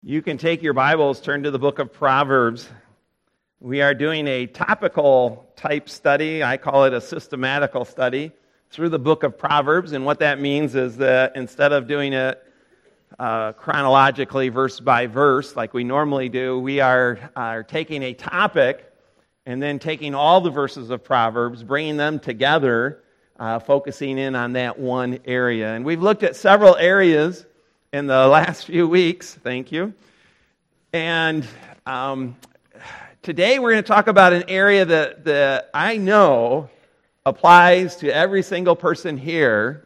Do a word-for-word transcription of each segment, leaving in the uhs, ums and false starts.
You can take your Bibles, turn to the book of Proverbs. We are doing a topical type study. I call it a systematical study through the book of Proverbs. And what that means is that instead of doing it uh, chronologically, verse by verse, like we normally do, we are, are taking a topic and then taking all the verses of Proverbs, bringing them together, uh, focusing in on that one area. And we've looked at several areas in the last few weeks, thank you. And um, today we're going to talk about an area that, that I know applies to every single person here.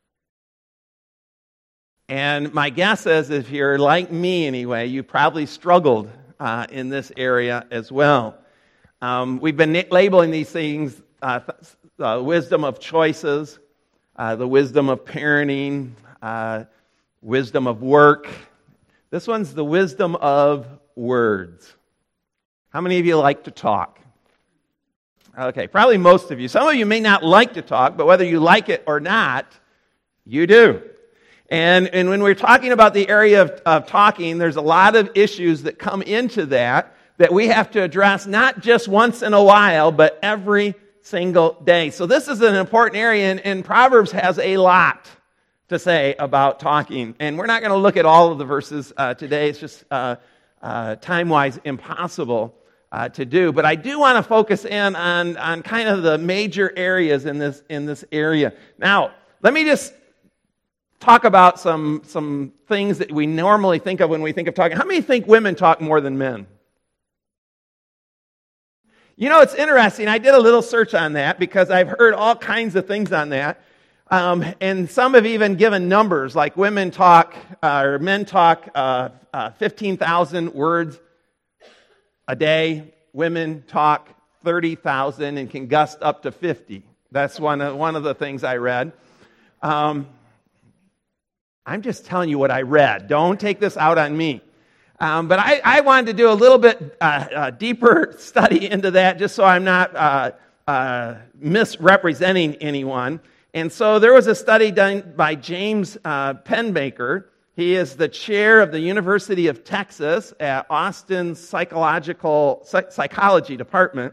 And my guess is if you're like me anyway, you probably struggled uh, in this area as well. Um, we've been labeling these things uh, the wisdom of choices, uh, the wisdom of parenting, uh, wisdom of work. This one's the wisdom of words. How many of you like to talk? Okay, probably most of you. Some of you may not like to talk, but whether you like it or not, you do. And, and when we're talking about the area of, of talking, there's a lot of issues that come into that that we have to address not just once in a while, but every single day. So this is an important area, and, and Proverbs has a lot to say about talking. And we're not going to look at all of the verses uh, today. It's just uh, uh, time-wise impossible uh, to do. But I do want to focus in on, on kind of the major areas in this in this area. Now, let me just talk about some, some things that we normally think of when we think of talking. How many think women talk more than men? You know, it's interesting. I did a little search on that because I've heard all kinds of things on that. Um, and some have even given numbers, like women talk, uh, or men talk uh, uh, fifteen thousand words a day. Women talk thirty thousand and can gust up to fifty. That's one of, one of the things I read. Um, I'm just telling you what I read. Don't take this out on me. Um, but I, I wanted to do a little bit uh, uh, deeper study into that, just so I'm not uh, uh, misrepresenting anyone. And so there was a study done by James uh, Penbaker. He is the chair of the University of Texas at Austin's psychological psych- psychology department.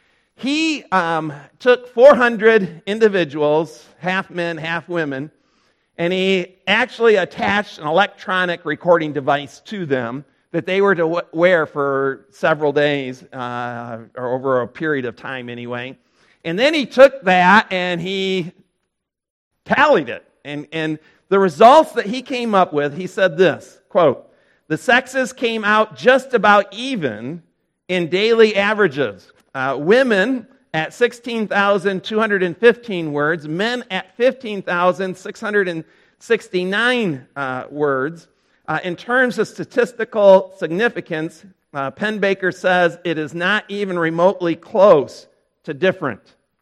He um, took four hundred individuals, half men, half women, and he actually attached an electronic recording device to them that they were to w- wear for several days, uh, or over a period of time anyway. And then he took that and he tallied it. And, and the results that he came up with, he said this, quote, "The sexes came out just about even in daily averages. Uh, women at sixteen thousand two hundred fifteen words, men at fifteen thousand six hundred sixty-nine uh, words. Uh, in terms of statistical significance, uh, Penbaker says it is not even remotely close to different."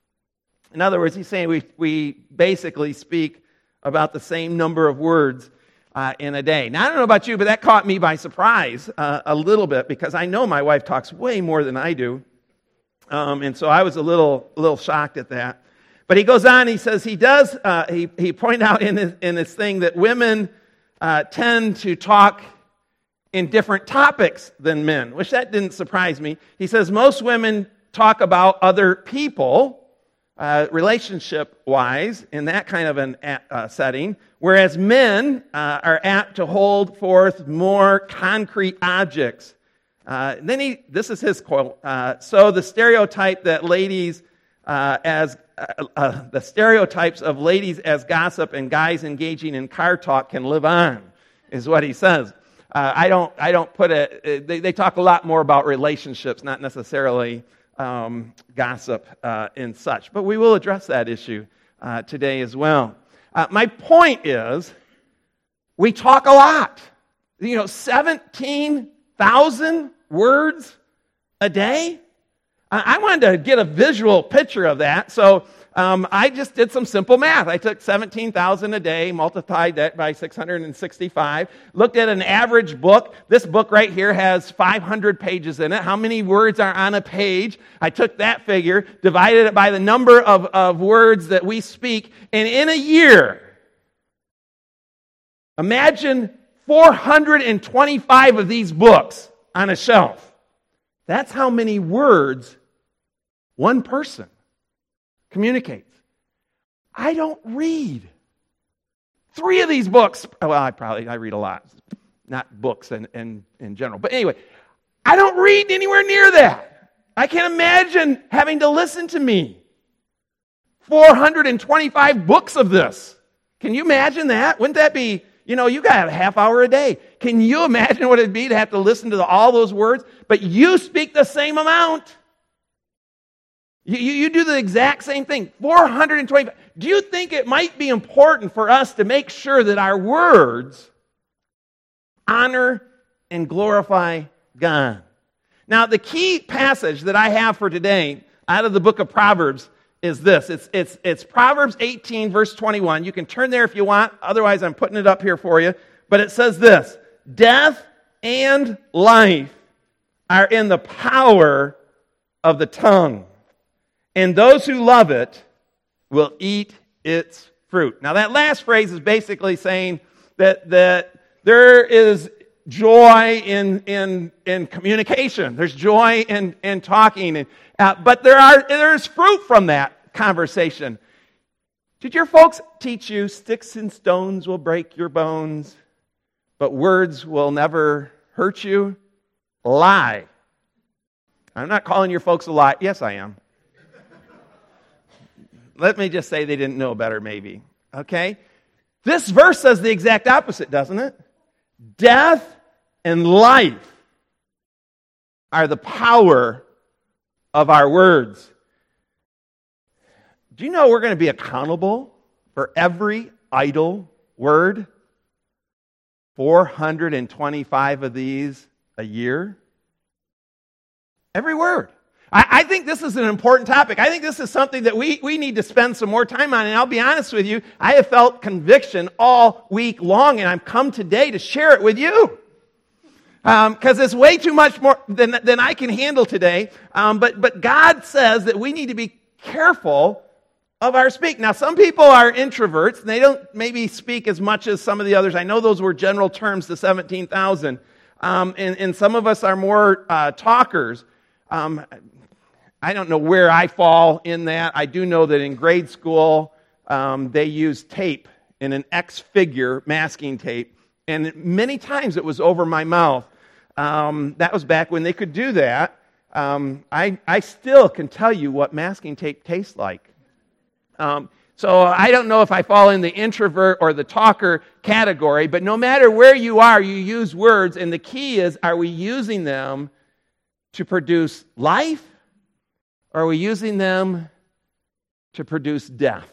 In other words, he's saying we, we basically speak about the same number of words uh, in a day. Now, I don't know about you, but that caught me by surprise uh, a little bit, because I know my wife talks way more than I do. Um, and so I was a little, a little shocked at that. But he goes on, he says he does, uh, he, he pointed out in his, in his thing that women uh, tend to talk in different topics than men, which that didn't surprise me. He says most women talk about other people, Uh, relationship-wise, in that kind of an uh, setting, whereas men uh, are apt to hold forth more concrete objects. Uh, then he, this is his quote. Uh, so the stereotype that ladies uh, as uh, uh, the stereotypes of ladies as gossip and guys engaging in car talk can live on, is what he says. Uh, I don't. I don't put it. They, they talk a lot more about relationships, not necessarily Um, gossip uh, and such. But we will address that issue uh, today as well. Uh, my point is, we talk a lot. You know, seventeen thousand words a day? I-, I wanted to get a visual picture of that, so um, I just did some simple math. I took seventeen thousand a day, multiplied that by six hundred sixty-five, looked at an average book. This book right here has five hundred pages in it. How many words are on a page? I took that figure, divided it by the number of, of words that we speak, and in a year, imagine four hundred twenty-five of these books on a shelf. That's how many words one person communicates. I don't read three of these books. Well, I probably, I read a lot. Not books in, in, in general. But anyway, I don't read anywhere near that. I can't imagine having to listen to me. four hundred twenty-five books of this. Can you imagine that? Wouldn't that be, you know, you got a half hour a day. Can you imagine what it'd be to have to listen to the, all those words? But you speak the same amount. You, you, you do the exact same thing. four hundred twenty-five. Do you think it might be important for us to make sure that our words honor and glorify God? Now, the key passage that I have for today out of the book of Proverbs is this. It's, it's, it's Proverbs eighteen, verse twenty-one. You can turn there if you want. Otherwise, I'm putting it up here for you. But it says this: death and life are in the power of the tongue, and those who love it will eat its fruit. Now, that last phrase is basically saying that, that there is joy in, in, in communication. There's joy in, in talking. And, uh, but there are there's fruit from that conversation. Did your folks teach you sticks and stones will break your bones, but words will never hurt you? Lie. I'm not calling your folks a lie. Yes, I am. Let me just say they didn't know better, maybe. Okay? This verse says the exact opposite, doesn't it? Death and life are the power of our words. Do you know we're going to be accountable for every idle word? four hundred twenty-five of these a year. Every word. I, I think this is an important topic. I think this is something that we, we need to spend some more time on. And I'll be honest with you, I have felt conviction all week long, and I've come today to share it with you. Because um, it's way too much more than, than I can handle today. Um, but, but God says that we need to be careful of our speak. Now, some people are introverts, and they don't maybe speak as much as some of the others. I know those were general terms to seventeen thousand. Um, and, and some of us are more uh, talkers. Um, I don't know where I fall in that. I do know that in grade school, um, they used tape in an X figure, masking tape. And many times it was over my mouth. Um, that was back when they could do that. Um, I, I still can tell you what masking tape tastes like. Um, so I don't know if I fall in the introvert or the talker category, but no matter where you are, you use words, and the key is, are we using them to produce life, or are we using them to produce death?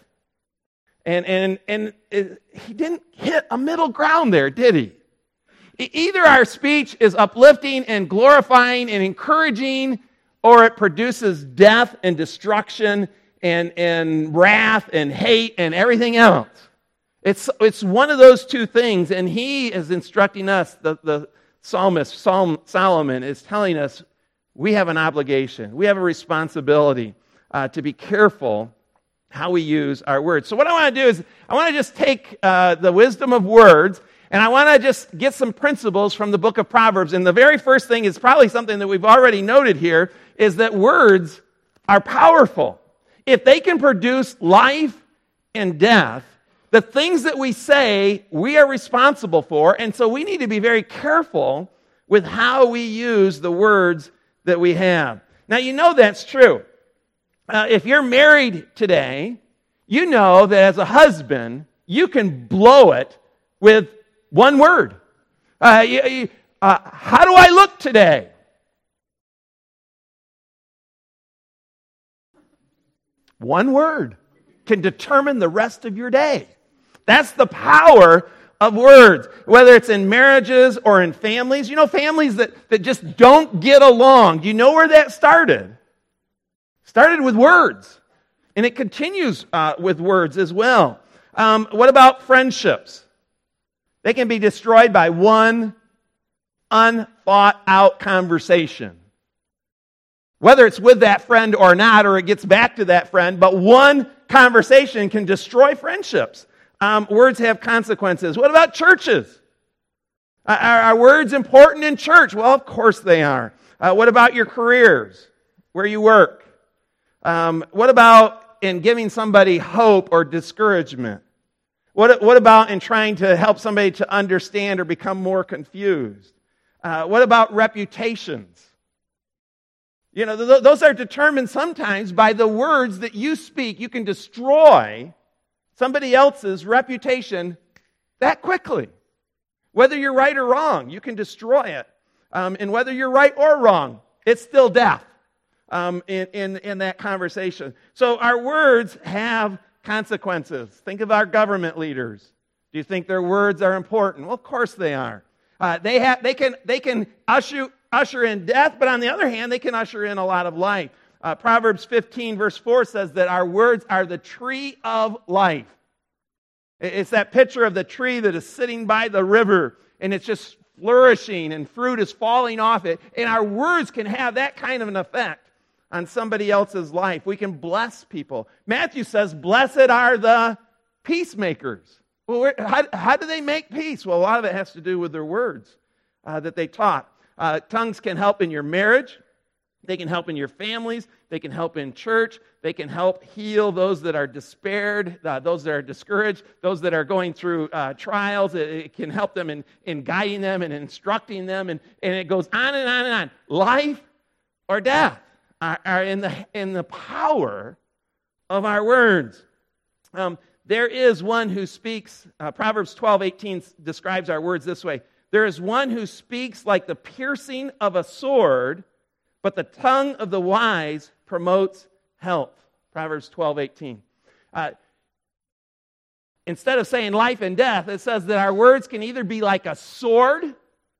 And and and it, he didn't hit a middle ground there, did he? Either our speech is uplifting and glorifying and encouraging, or it produces death and destruction and, and wrath and hate and everything else. It's, it's one of those two things, and he is instructing us, the, the psalmist, Psalm, Solomon, is telling us we have an obligation, we have a responsibility uh, to be careful how we use our words. So what I want to do is, I want to just take uh, the wisdom of words, and I want to just get some principles from the book of Proverbs. And the very first thing is probably something that we've already noted here, is that words are powerful. If they can produce life and death, the things that we say, we are responsible for, and so we need to be very careful with how we use the words that we have. Now, you know that's true. Uh, if you're married today, you know that as a husband, you can blow it with one word. Uh, you, you, uh, how do I look today? One word can determine the rest of your day. That's the power of words, whether it's in marriages or in families. You know, families that, that just don't get along. Do you know where that started? Started with words, and it continues uh, with words as well. Um, what about friendships? They can be destroyed by one unthought out conversation. Whether it's with that friend or not, or it gets back to that friend, but one conversation can destroy friendships. Um, words have consequences. What about churches? Uh, are our words important in church? Well, of course they are. Uh, what about your careers, where you work? Um, what about in giving somebody hope or discouragement? What, what about in trying to help somebody to understand or become more confused? Uh, what about reputations? You know, th- those are determined sometimes by the words that you speak. You can destroy somebody else's reputation that quickly. Whether you're right or wrong, you can destroy it. Um, and whether you're right or wrong, it's still death um, in, in, in that conversation. So our words have consequences. Think of our government leaders. Do you think their words are important? Well, of course they are. Uh, they have, they can, they can usher, usher in death, but on the other hand, they can usher in a lot of life. Uh, Proverbs fifteen verse four says that our words are the tree of life. It's that picture of the tree that is sitting by the river, and it's just flourishing, and fruit is falling off it. And our words can have that kind of an effect on somebody else's life. We can bless people. Matthew says, blessed are the peacemakers. Well, how, how do they make peace? Well, a lot of it has to do with their words uh, that they taught. Uh, tongues can help in your marriage. They can help in your families. They can help in church. They can help heal those that are despaired, uh, those that are discouraged, those that are going through uh, trials. It, it can help them in, in guiding them and instructing them. And, and it goes on and on and on. Life or death are, are in the in the power of our words. Um, there is one who speaks, uh, Proverbs twelve eighteen describes our words this way. There is one who speaks like the piercing of a sword, but the tongue of the wise promotes health. Proverbs twelve eighteen. Uh, instead of saying life and death, it says that our words can either be like a sword,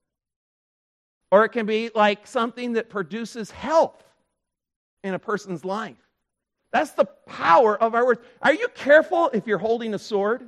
or it can be like something that produces health in a person's life. That's the power of our words. Are you careful if you're holding a sword?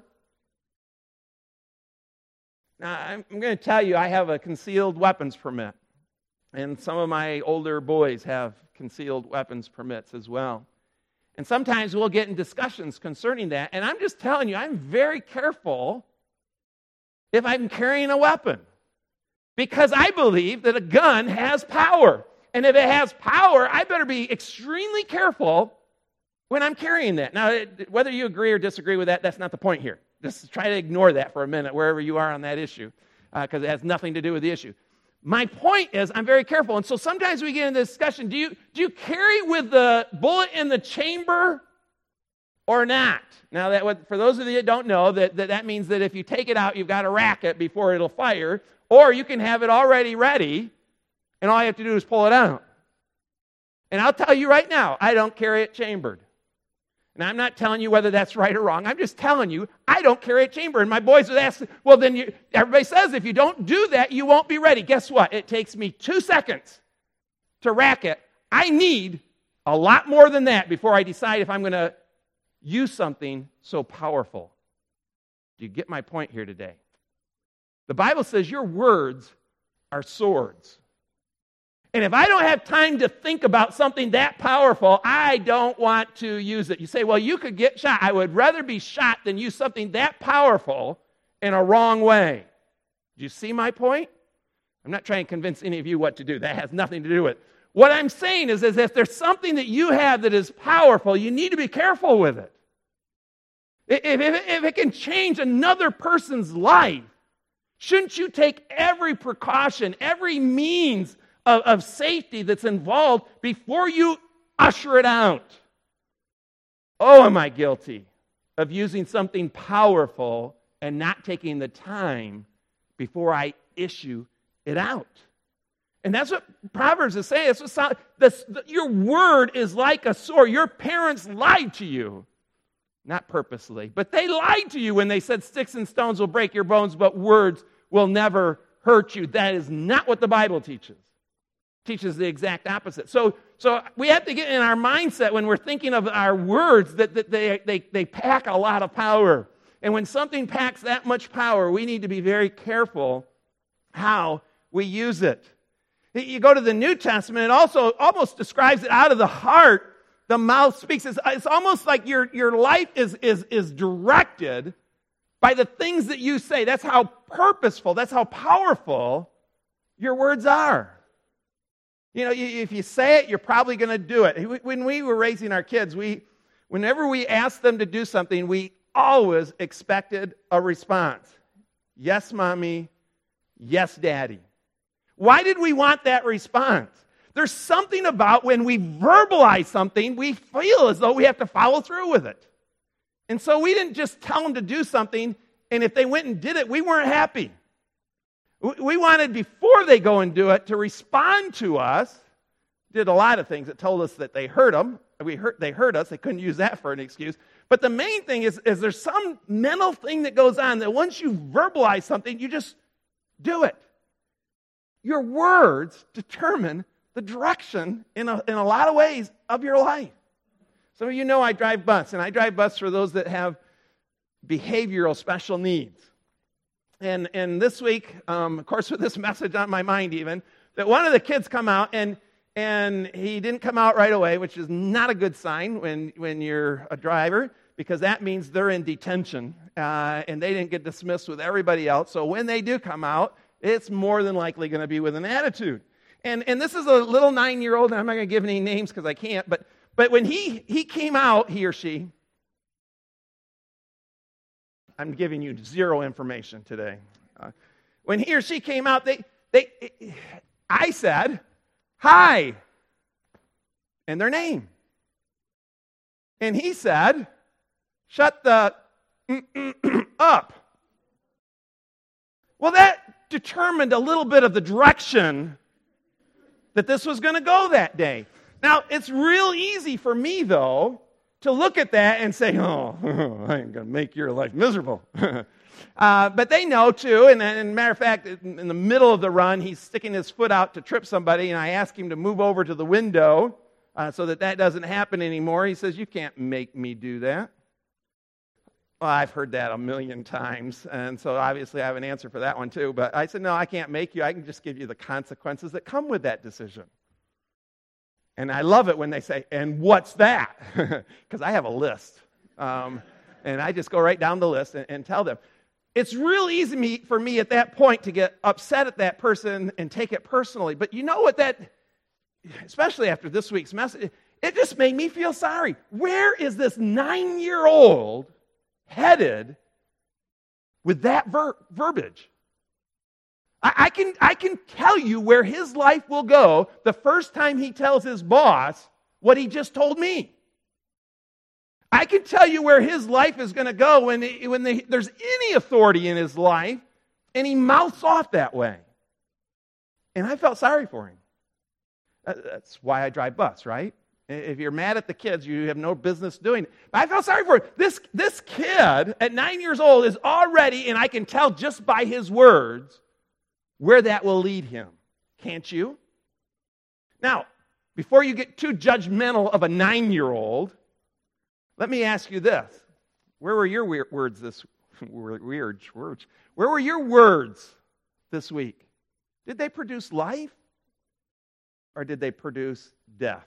Now, I'm going to tell you, I have a concealed weapons permit. And some of my older boys have concealed weapons permits as well. And sometimes we'll get in discussions concerning that. And I'm just telling you, I'm very careful if I'm carrying a weapon. Because I believe that a gun has power. And if it has power, I better be extremely careful when I'm carrying that. Now, it, whether you agree or disagree with that, that's not the point here. Just try to ignore that for a minute, wherever you are on that issue, because uh, it has nothing to do with the issue. My point is, I'm very careful. And so sometimes we get into this discussion, do you, do you carry with the bullet in the chamber or not? Now, that for those of you that don't know, that, that, that means that if you take it out, you've got to rack it before it'll fire, or you can have it already ready, and all you have to do is pull it out. And I'll tell you right now, I don't carry it chambered. And I'm not telling you whether that's right or wrong. I'm just telling you, I don't carry a chamber. And my boys would ask, well, then you, everybody says if you don't do that, you won't be ready. Guess what? It takes me two seconds to rack it. I need a lot more than that before I decide if I'm going to use something so powerful. Do you get my point here today? The Bible says your words are swords. And if I don't have time to think about something that powerful, I don't want to use it. You say, well, you could get shot. I would rather be shot than use something that powerful in a wrong way. Do you see my point? I'm not trying to convince any of you what to do. That has nothing to do with it. What I'm saying is, is if there's something that you have that is powerful, you need to be careful with it. If, if, if it can change another person's life, shouldn't you take every precaution, every means Of, of safety that's involved before you usher it out? Oh, am I guilty of using something powerful and not taking the time before I issue it out? And that's what Proverbs is saying. It's what, this, the, your word is like a sword. Your parents lied to you, not purposely, but they lied to you when they said sticks and stones will break your bones, but words will never hurt you. That is not what the Bible teaches. Teaches the exact opposite. So, so we have to get in our mindset when we're thinking of our words that, that they, they, they pack a lot of power. And when something packs that much power, we need to be very careful how we use it. You go to the New Testament, it also almost describes it out of the heart, the mouth speaks. It's, it's almost like your, your life is, is, is directed by the things that you say. That's how purposeful, that's how powerful your words are. You know, if you say it, you're probably going to do it. When we were raising our kids, we, whenever we asked them to do something, we always expected a response. Yes, Mommy. Yes, Daddy. Why did we want that response? There's something about when we verbalize something, we feel as though we have to follow through with it. And so we didn't just tell them to do something, and if they went and did it, we weren't happy. We wanted, before they go and do it, to respond to us. Did a lot of things that told us that they heard them. We heard, they heard us. They couldn't use that for an excuse. But the main thing is, is there's some mental thing that goes on that once you verbalize something, you just do it. Your words determine the direction in a, in a lot of ways of your life. Some of you know I drive bus, and I drive bus for those that have behavioral special needs. And and this week, um, of course, with this message on my mind even, that one of the kids come out, and and he didn't come out right away, which is not a good sign when, when you're a driver, because that means they're in detention, uh, and they didn't get dismissed with everybody else. So when they do come out, it's more than likely going to be with an attitude. And and this is a little nine-year-old, and I'm not going to give any names because I can't, but but when he he came out, he or she, I'm giving you zero information today. Uh, when he or she came out, they, they, I said, hi, and their name. And he said, shut the up. Well, that determined a little bit of the direction that this was going to go that day. Now, it's real easy for me, though, to look at that and say, oh, I ain't going to make your life miserable. uh, but they know, too, and, and matter of fact, in the middle of the run, he's sticking his foot out to trip somebody, and I ask him to move over to the window uh, so that that doesn't happen anymore. He says, you can't make me do that. Well, I've heard that a million times, and so obviously I have an answer for that one, too. But I said, no, I can't make you. I can just give you the consequences that come with that decision. And I love it when they say, and what's that? Because I have a list. Um, and I just go right down the list and, and tell them. It's real easy me, for me at that point to get upset at that person and take it personally. But you know what that, especially after this week's message, it just made me feel sorry. Where is this nine-year-old headed with that ver- verbiage? I, I can I can tell you where his life will go the first time he tells his boss what he just told me. I can tell you where his life is going to go when, he, when they, there's any authority in his life, and he mouths off that way. And I felt sorry for him. That's why I drive bus, right? If you're mad at the kids, you have no business doing it. But I felt sorry for him. This, this kid at nine years old is already, and I can tell just by his words, where that will lead him. Can't you? Now, before you get too judgmental of a nine-year-old, let me ask you this. Where were your weird words this weird words? Where were your words this week? Did they produce life? Or did they produce death?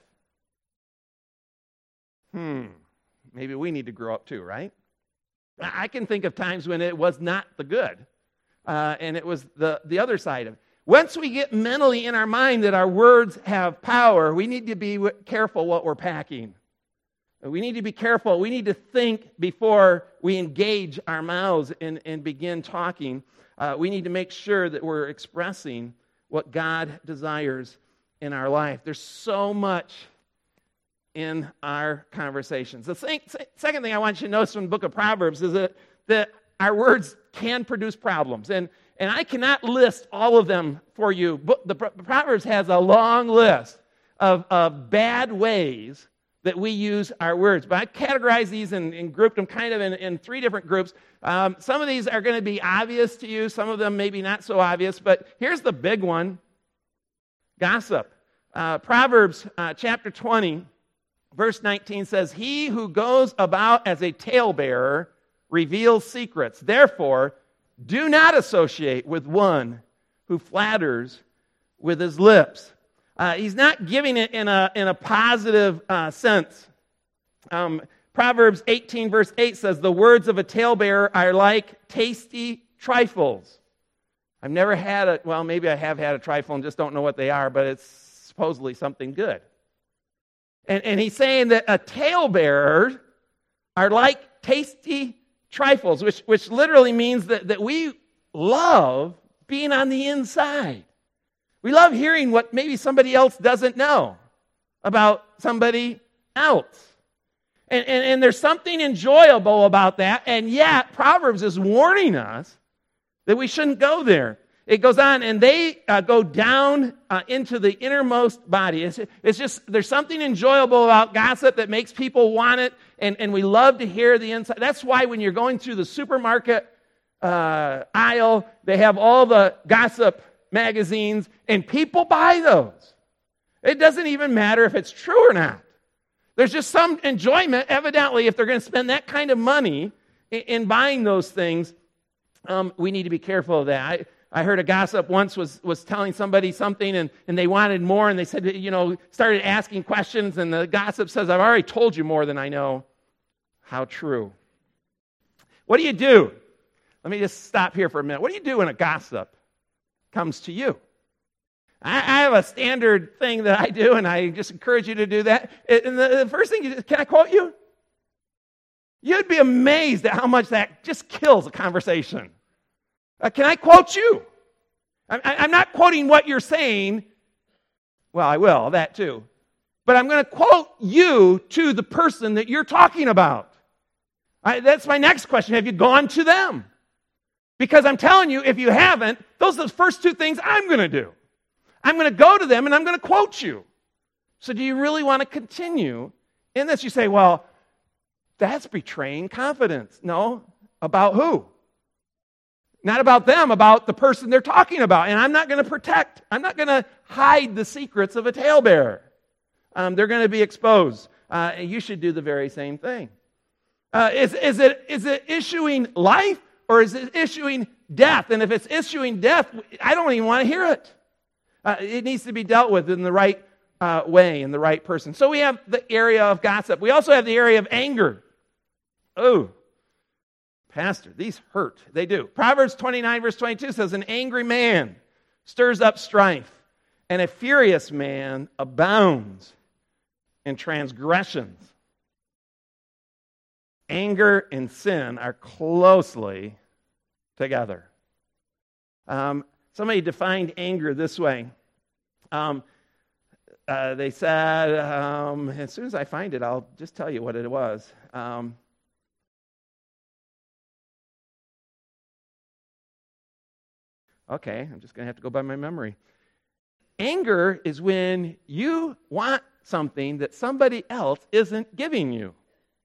Hmm. Maybe we need to grow up too, right? I can think of times when it was not the good. Uh, and it was the, the other side of it. Once we get mentally in our mind that our words have power, we need to be careful what we're packing. We need to be careful. We need to think before we engage our mouths and, and begin talking. Uh, we need to make sure that we're expressing what God desires in our life. There's so much in our conversations. The thing, second thing I want you to notice from the book of Proverbs is that, that our words can produce problems. And, and I cannot list all of them for you. But the Proverbs has a long list of, of bad ways that we use our words. But I categorize these and, and grouped them kind of in, in three different groups. Um, some of these are going to be obvious to you. Some of them maybe not so obvious. But here's the big one. Gossip. Uh, Proverbs uh, chapter twenty, verse nineteen says, "He who goes about as a talebearer reveals secrets. Therefore, do not associate with one who flatters with his lips." Uh, he's not giving it in a, in a positive uh, sense. Um, Proverbs eighteen, verse eight says, "The words of a talebearer are like tasty trifles." I've never had a, well, maybe I have had a trifle and just don't know what they are, but it's supposedly something good. And, and he's saying that a talebearer are like tasty trifles, which, which literally means that, that we love being on the inside. We love hearing what maybe somebody else doesn't know about somebody else. And, and, and there's something enjoyable about that, and yet Proverbs is warning us that we shouldn't go there. It goes on, and they uh, go down uh, into the innermost body. It's, it's just, there's something enjoyable about gossip that makes people want it, and, and we love to hear the inside. That's why when you're going through the supermarket uh, aisle, they have all the gossip magazines, and people buy those. It doesn't even matter if it's true or not. There's just some enjoyment, evidently, if they're going to spend that kind of money in, in buying those things. Um, we need to be careful of that. I, I heard a gossip once was, was telling somebody something, and, and they wanted more, and they said, you know, started asking questions, and the gossip says, I've already told you more than I know. How true. What do you do? Let me just stop here for a minute. What do you do when a gossip comes to you? I, I have a standard thing that I do, and I just encourage you to do that. And the, the first thing, you, can I quote you? You'd be amazed at how much that just kills a conversation. Uh, can I quote you? I, I, I'm not quoting what you're saying. Well, I will, that too. But I'm going to quote you to the person that you're talking about. I, that's my next question. Have you gone to them? Because I'm telling you, if you haven't, those are the first two things I'm going to do. I'm going to go to them and I'm going to quote you. So do you really want to continue in this? You say, well, that's betraying confidence. No, about who? Not about them, about the person they're talking about. And I'm not going to protect, I'm not going to hide the secrets of a talebearer. Um, they're going to be exposed. Uh, and you should do the very same thing. Uh, is, is, it, is it issuing life or is it issuing death? And if it's issuing death, I don't even want to hear it. Uh, it needs to be dealt with in the right uh, way, in the right person. So we have the area of gossip. We also have the area of anger. Oh, Pastor, these hurt. They do. Proverbs twenty-nine, verse twenty-two says, an angry man stirs up strife, and a furious man abounds in transgressions. Anger and sin are closely together. Um, somebody defined anger this way. Um, uh, they said, um, as soon as I find it, I'll just tell you what it was. Um, okay, I'm just going to have to go by my memory. Anger is when you want something that somebody else isn't giving you.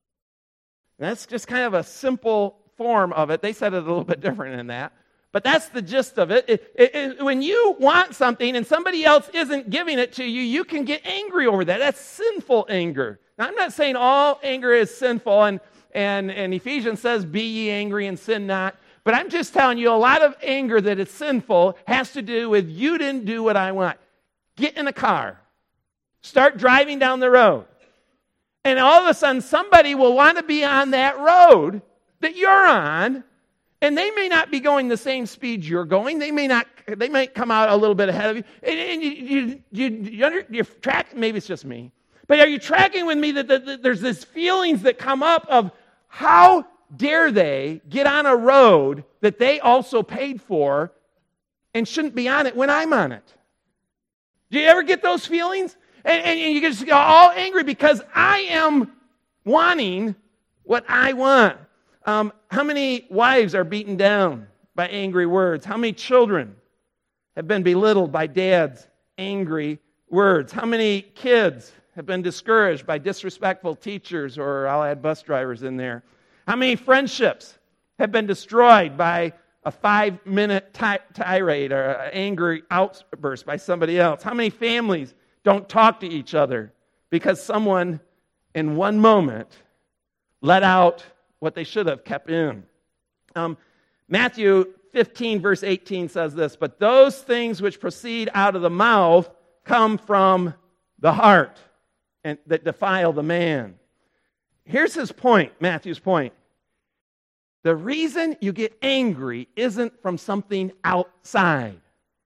And that's just kind of a simple form of it. They said it a little bit different than that. But that's the gist of it. It, it, it. When you want something and somebody else isn't giving it to you, you can get angry over that. That's sinful anger. Now, I'm not saying all anger is sinful, and, and, and Ephesians says, be ye angry and sin not. But I'm just telling you, a lot of anger that is sinful has to do with you didn't do what I want. Get in a car. Start driving down the road. And all of a sudden, somebody will want to be on that road that you're on, and they may not be going the same speed you're going. They may not. They might come out a little bit ahead of you. And, and you, you, you, you under, you're track. Maybe it's just me, but are you tracking with me that, that, that there's these feelings that come up of how dare they get on a road that they also paid for and shouldn't be on it when I'm on it? Do you ever get those feelings? And, and, and you just get all angry because I am wanting what I want. Um, how many wives are beaten down by angry words? How many children have been belittled by dad's angry words? How many kids have been discouraged by disrespectful teachers, or I'll add bus drivers in there? How many friendships have been destroyed by a five-minute ti- tirade or an angry outburst by somebody else? How many families don't talk to each other because someone in one moment let out what they should have kept in? Um, Matthew fifteen, verse eighteen says this, but those things which proceed out of the mouth come from the heart and that defile the man. Here's his point, Matthew's point. The reason you get angry isn't from something outside.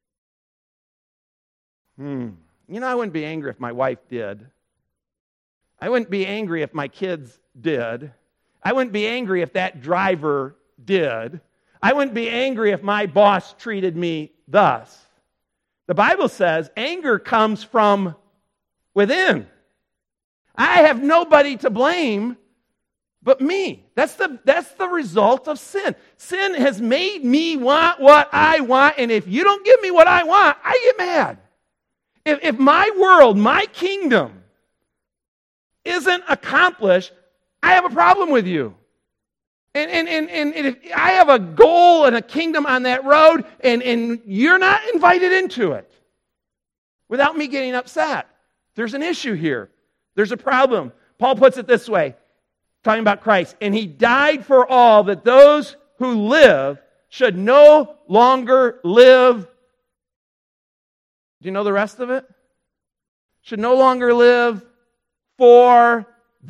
Hmm. You know, I wouldn't be angry if my wife did. I wouldn't be angry if my kids did. I wouldn't be angry if that driver did. I wouldn't be angry if my boss treated me thus. The Bible says anger comes from within. I have nobody to blame but me. That's the, that's the result of sin. Sin has made me want what I want, and if you don't give me what I want, I get mad. If, if my world, my kingdom, isn't accomplished, I have a problem with you. And, and, and, and if I have a goal and a kingdom on that road, and, and you're not invited into it without me getting upset, there's an issue here. There's a problem. Paul puts it this way, talking about Christ. And he died for all, that those who live should no longer live. Do you know the rest of it? Should no longer live for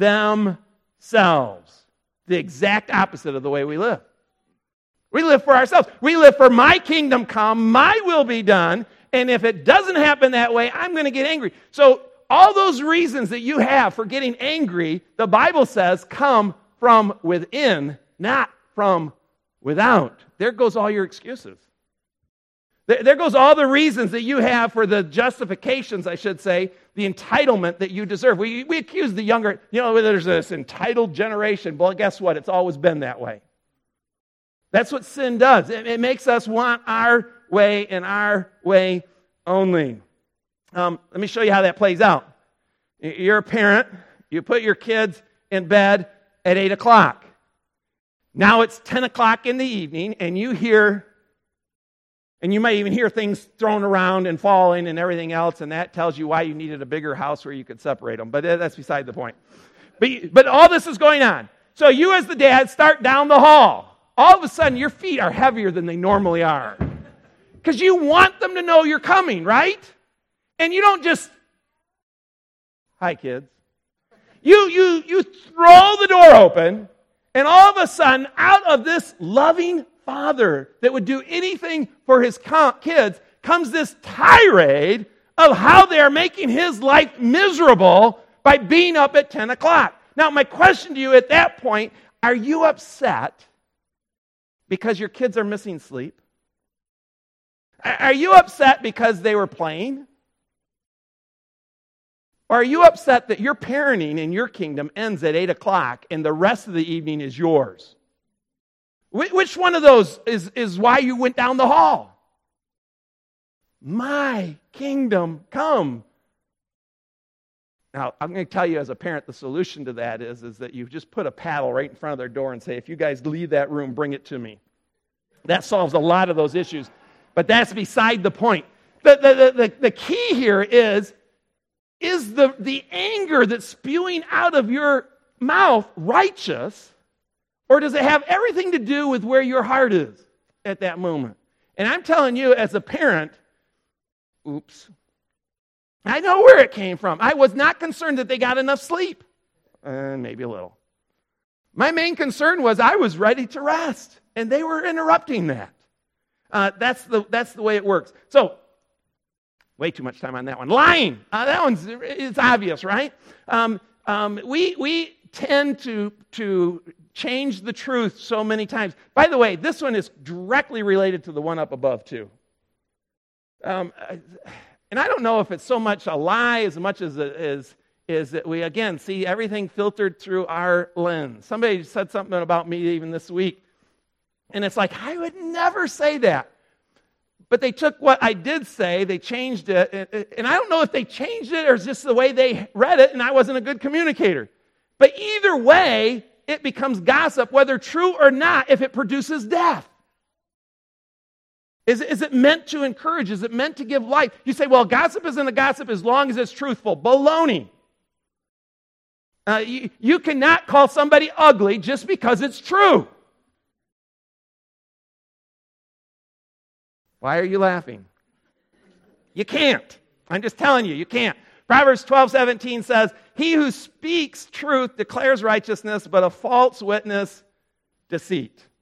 themselves. The exact opposite of the way we live. We live for ourselves. We live for my kingdom come, my will be done, and if it doesn't happen that way, I'm going to get angry. So all those reasons that you have for getting angry, the Bible says, come from within, not from without. There goes all your excuses. There goes all the reasons that you have for the justifications, I should say, the entitlement that you deserve. We, we accuse the younger, you know, there's this entitled generation. Well, guess what? It's always been that way. That's what sin does. It, it makes us want our way and our way only. Um, let me show you how that plays out. You're a parent. You put your kids in bed at eight o'clock. Now it's ten o'clock in the evening, and you hear... And you may even hear things thrown around and falling and everything else, and that tells you why you needed a bigger house where you could separate them. But that's beside the point. But, but all this is going on. So you as the dad start down the hall. All of a sudden, your feet are heavier than they normally are. Because you want them to know you're coming, right? And you don't just, hi kids. You, you, you throw the door open, and all of a sudden, out of this loving father that would do anything for his kids comes this tirade of how they are making his life miserable by being up at ten o'clock. Now, my question to you at that point, are you upset because your kids are missing sleep? Are you upset because they were playing? Or are you upset that your parenting in your kingdom ends at eight o'clock and the rest of the evening is yours? Which one of those is, is why you went down the hall? My kingdom come. Now, I'm going to tell you as a parent, the solution to that is, is that you just put a paddle right in front of their door and say, if you guys leave that room, bring it to me. That solves a lot of those issues. But that's beside the point. The, the, the, the key here is, is the, the anger that's spewing out of your mouth righteous? Or does it have everything to do with where your heart is at that moment? And I'm telling you, as a parent, oops, I know where it came from. I was not concerned that they got enough sleep. Uh, maybe a little. My main concern was I was ready to rest, and they were interrupting that. Uh, that's the that's the way it works. So, way too much time on that one. Lying. Uh, that one's it's obvious, right? Um, um, we we tend to to change the truth so many times. By the way, this one is directly related to the one up above, too. Um, and I don't know if it's so much a lie as much as it is, is that we, again, see everything filtered through our lens. Somebody said something about me even this week, and it's like, I would never say that. But they took what I did say, they changed it, and I don't know if they changed it or it's just the way they read it, and I wasn't a good communicator. But either way, it becomes gossip, whether true or not, if it produces death. Is, is it meant to encourage? Is it meant to give life? You say, well, gossip isn't a gossip as long as it's truthful. Baloney. Uh, you, you cannot call somebody ugly just because it's true. Why are you laughing? You can't. I'm just telling you, you can't. Proverbs twelve seventeen says, he who speaks truth declares righteousness, but a false witness, deceit.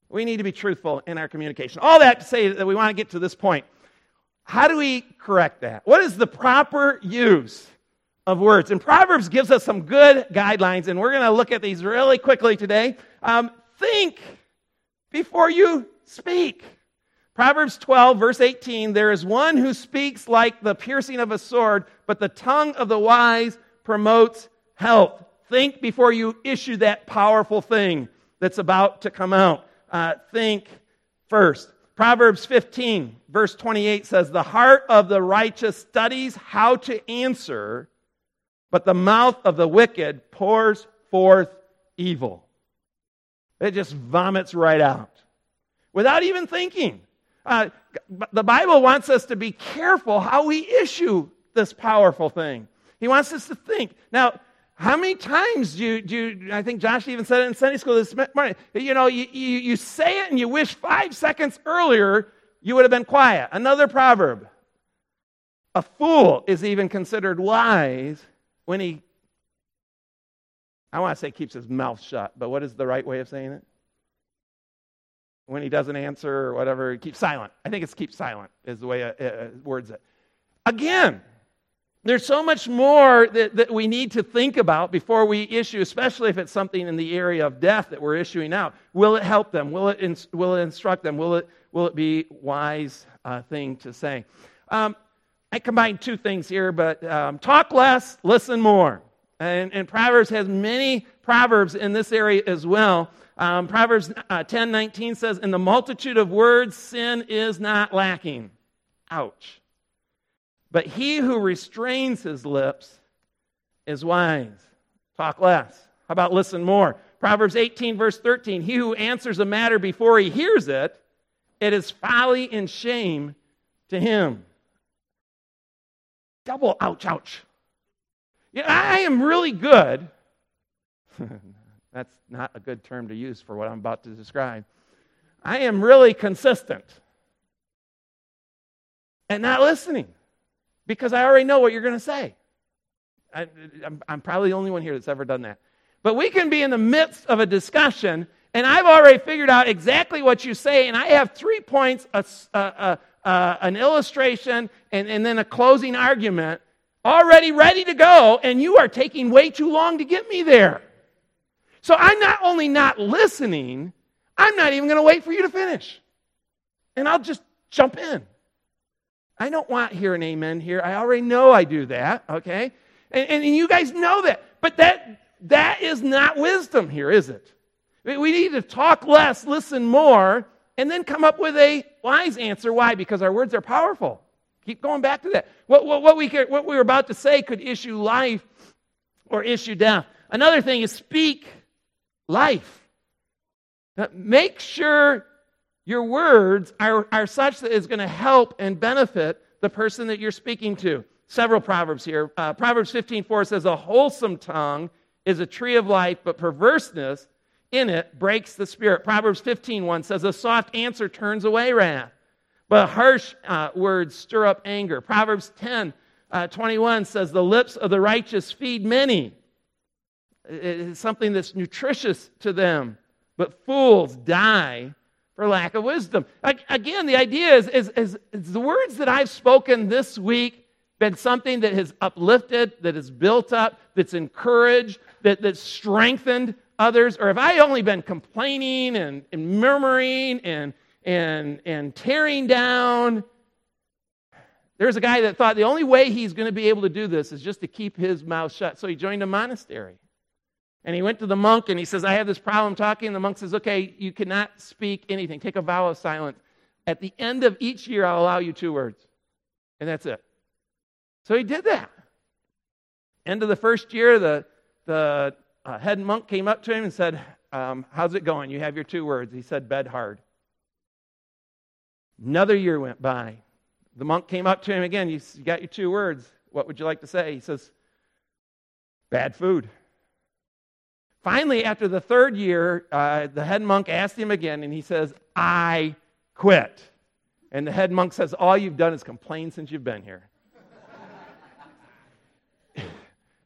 We need to be truthful in our communication. All that to say that we want to get to this point. How do we correct that? What is the proper use of words? And Proverbs gives us some good guidelines, and we're going to look at these really quickly today. Um, think before you speak. Proverbs twelve, verse eighteen, there is one who speaks like the piercing of a sword, but the tongue of the wise promotes health. Think before you issue that powerful thing that's about to come out. Uh, think first. Proverbs fifteen, verse twenty-eight says, the heart of the righteous studies how to answer, but the mouth of the wicked pours forth evil. It just vomits right out without even thinking. Uh, the Bible wants us to be careful how we issue this powerful thing. He wants us to think. Now, how many times do you, do you, I think Josh even said it in Sunday school this morning, you know, you, you, you say it and you wish five seconds earlier you would have been quiet. Another proverb. A fool is even considered wise when he, I want to say keeps his mouth shut, but what is the right way of saying it? When he doesn't answer or whatever, he keeps silent. I think it's keep silent is the way it uh, words it. Again, there's so much more that, that we need to think about before we issue, especially if it's something in the area of death that we're issuing out. Will it help them? Will it ins- will it instruct them? Will it will it be wise uh, thing to say? Um, I combined two things here, but um, talk less, listen more. And, and Proverbs has many proverbs in this area as well. Um, Proverbs uh, ten nineteen says, in the multitude of words, sin is not lacking. Ouch. But he who restrains his lips is wise. Talk less. How about listen more? Proverbs eighteen, verse thirteen, he who answers a matter before he hears it, it is folly and shame to him. Double ouch, ouch. Yeah, I am really good. That's not a good term to use for what I'm about to describe. I am really consistent and not listening because I already know what you're going to say. I, I'm, I'm probably the only one here that's ever done that. But we can be in the midst of a discussion, and I've already figured out exactly what you say, and I have three points, a, a, a, a, an illustration, and, and then a closing argument already ready to go, and you are taking way too long to get me there. So I'm not only not listening, I'm not even going to wait for you to finish. And I'll just jump in. I don't want hear an amen here. I already know I do that, okay? And, and you guys know that. But that that is not wisdom here, is it? We need to talk less, listen more, and then come up with a wise answer. Why? Because our words are powerful. Keep going back to that. What, what, what, we, what we were about to say could issue life or issue death. Another thing is speak life. Now, make sure your words are, are such that it's going to help and benefit the person that you're speaking to. Several proverbs here. Uh, Proverbs fifteen four says, a wholesome tongue is a tree of life, but perverseness in it breaks the spirit. Proverbs fifteen one says, a soft answer turns away wrath, but harsh uh, words stir up anger. Proverbs ten twenty-one says, the lips of the righteous feed many. It's something that's nutritious to them. But fools die for lack of wisdom. Again, the idea is, is, is, is the words that I've spoken this week been something that has uplifted, that has built up, that's encouraged, that, that's strengthened others? Or have I only been complaining and, and murmuring and, and, and tearing down? There's a guy that thought the only way he's going to be able to do this is just to keep his mouth shut. So he joined a monastery. And he went to the monk and he says, I have this problem talking. And the monk says, okay, you cannot speak anything. Take a vow of silence. At the end of each year, I'll allow you two words. And that's it. So he did that. End of the first year, the, the uh, head monk came up to him and said, um, how's it going? You have your two words. He said, bed hard. Another year went by. The monk came up to him again. You got your two words. What would you like to say? He says, bad food. Finally, after the third year, uh, the head monk asked him again, and he says, I quit. And the head monk says, all you've done is complain since you've been here.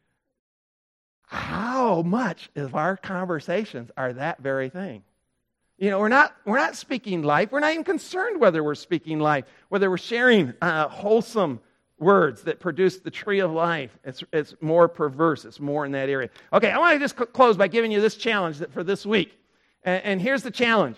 How much of our conversations are that very thing? You know, we're not, we're not speaking life. We're not even concerned whether we're speaking life, whether we're sharing uh, wholesome words that produce the tree of life. It's, it's more perverse. It's more in that area. Okay, I want to just cl- close by giving you this challenge that for this week. And, and here's the challenge.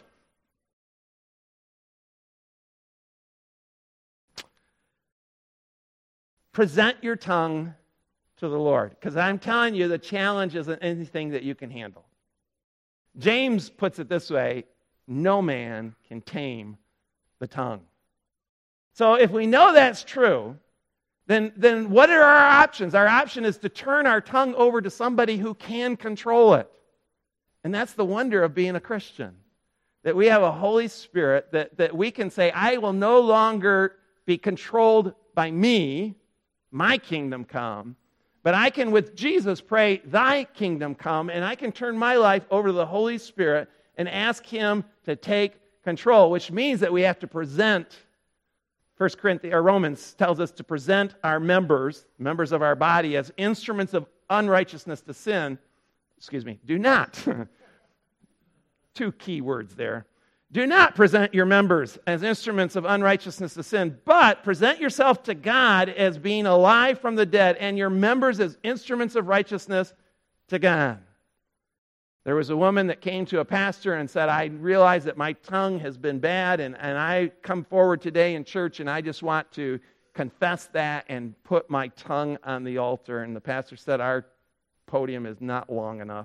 Present your tongue to the Lord. Because I'm telling you, the challenge isn't anything that you can handle. James puts it this way, no man can tame the tongue. So if we know that's true, then, then what are our options? Our option is to turn our tongue over to somebody who can control it. And that's the wonder of being a Christian. That we have a Holy Spirit that, that we can say, I will no longer be controlled by me, my kingdom come, but I can, with Jesus, pray, thy kingdom come, and I can turn my life over to the Holy Spirit and ask him to take control, which means that we have to present, First Corinthians, or Romans tells us to present our members, members of our body, as instruments of unrighteousness to sin. Excuse me, do not. Two key words there. Do not present your members as instruments of unrighteousness to sin, but present yourself to God as being alive from the dead, and your members as instruments of righteousness to God. There was a woman that came to a pastor and said, I realize that my tongue has been bad, and, and I come forward today in church, and I just want to confess that and put my tongue on the altar. And the pastor said, our podium is not long enough.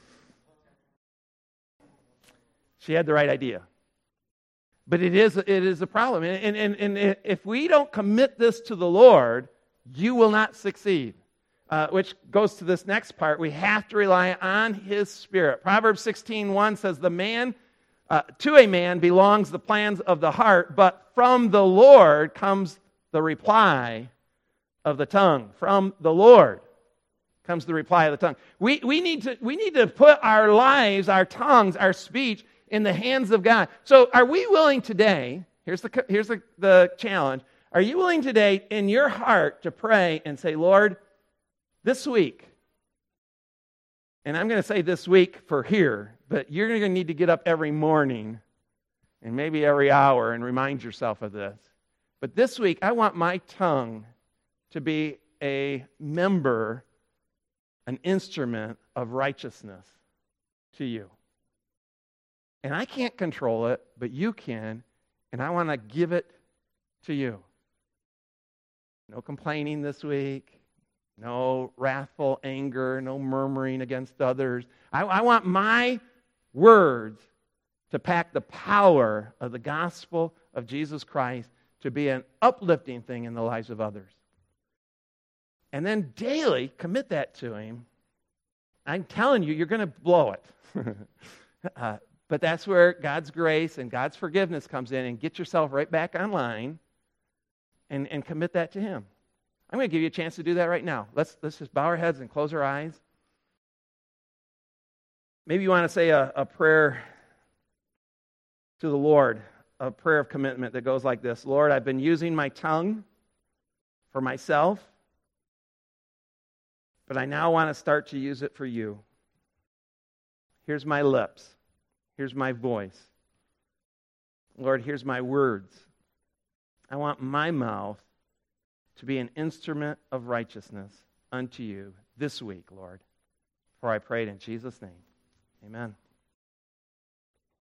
She had the right idea. But it is, it is a problem. And, and, and if we don't commit this to the Lord, you will not succeed. Uh, which goes to this next part. We have to rely on his Spirit. Proverbs sixteen one says, the man, uh, to a man belongs the plans of the heart, but from the Lord comes the reply of the tongue. From the Lord comes the reply of the tongue. We, we, need to, we need to put our lives, our tongues, our speech in the hands of God. So are we willing today, here's the, here's the, the challenge, are you willing today in your heart to pray and say, Lord, this week, and I'm going to say this week for here, but you're going to need to get up every morning and maybe every hour and remind yourself of this. But this week, I want my tongue to be a member, an instrument of righteousness to you. And I can't control it, but you can, and I want to give it to you. No complaining this week. No wrathful anger, no murmuring against others. I, I want my words to pack the power of the gospel of Jesus Christ to be an uplifting thing in the lives of others. And then daily commit that to him. I'm telling you, you're going to blow it. uh, but that's where God's grace and God's forgiveness comes in, and get yourself right back online and, and commit that to him. I'm going to give you a chance to do that right now. Let's, let's just bow our heads and close our eyes. Maybe you want to say a, a prayer to the Lord, a prayer of commitment that goes like this. Lord, I've been using my tongue for myself, but I now want to start to use it for you. Here's my lips. Here's my voice. Lord, here's my words. I want my mouth to be an instrument of righteousness unto you this week, Lord. For I prayed in Jesus' name. Amen.